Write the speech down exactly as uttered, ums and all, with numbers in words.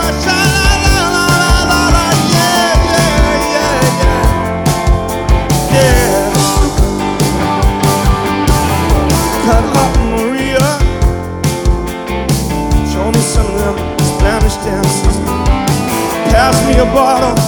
Sha-la-la-la-la-la-la. Yeah, yeah, yeah, yeah. Yeah. Cut up Maria. Show me some of them Spanish dances. Pass me a bottle.